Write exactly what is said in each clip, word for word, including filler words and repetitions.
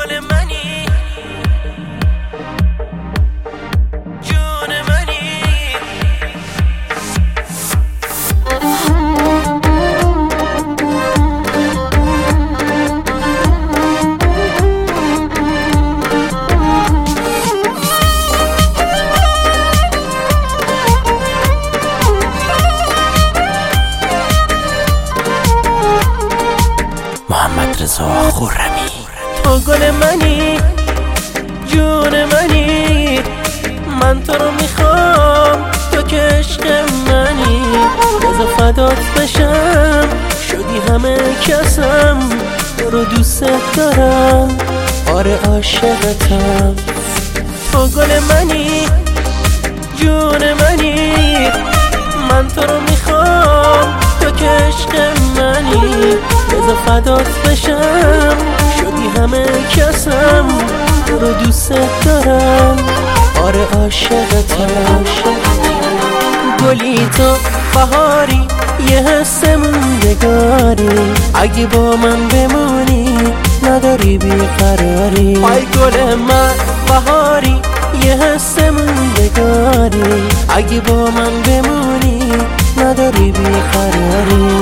گل منی، جون منی. محمد رضا خرمی. تو گل منی، جون منی، من تو رو میخوام، تو که عشق منی. بذار فدات بشم، شدی همه کسم، تو رو دوست دارم، آره عاشقتم. تو گل منی، جون منی، من تو رو میخوام، تو که عشق منی. بذار فدات بشم، شدی همه کسم، تو رو دوست دارم، آره عاشقتم. گلی تو بهاری، یه حس موندگاری، اگه با من بمونی نداری بیقراری. آی گل من بهاری، یه حس موندگاری، اگه با من بمونی نداری بیقراری.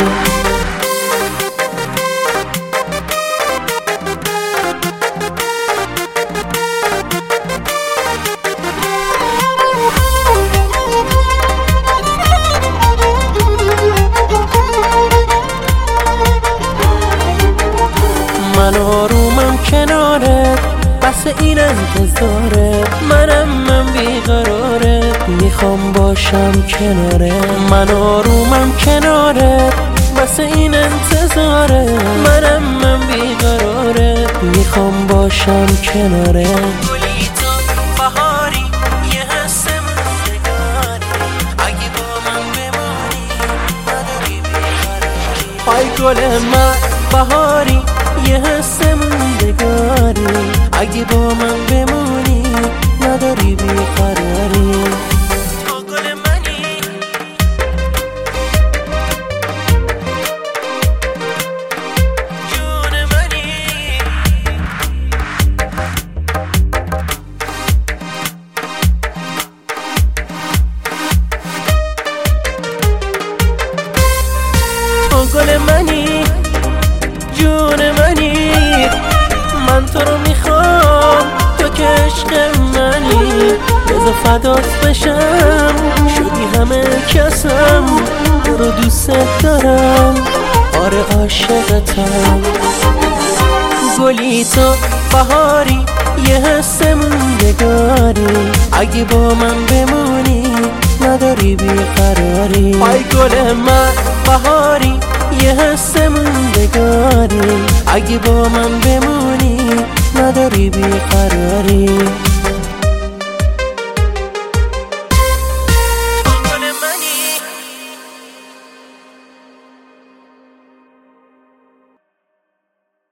من آرومم کنارت، بس این انتظاره، منم من بیقراره، میخوام باشم کناره. من آرومم کنارت، بس این انتظاره، منم من بیقراره، میخوام باشم کناره. گلی تو بهاری، یه حس موندگاری، اگه با من بمونی نداری بیقراری. آی گل من بهاری، یه حس موندگاری، اگه با من بمونی نداری بیقراری. تو گل منی، جون منی. تو گل منی، جون منی، من تو رو میخوام، تو که عشق منی. بذار فدات بشم، شدی همه کسم، تو رو دوست دارم، آره عاشقتم. گلی تو بهاری، یه حس موندگاری، اگه با من بمونی نداری بیقراری. آی گل من بهاری، یه حس موندگاری، اگه با من بمونی نداری بیقراری.